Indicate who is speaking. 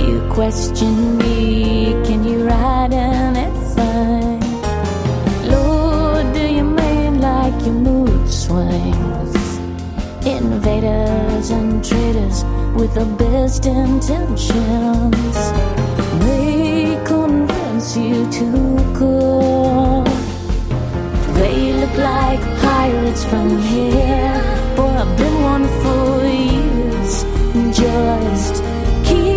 Speaker 1: You question me, can you write anything? Lord, do you mean like your mood swings? Invaders and traitors with the best intentions may convince you to go. They look like pirates from here,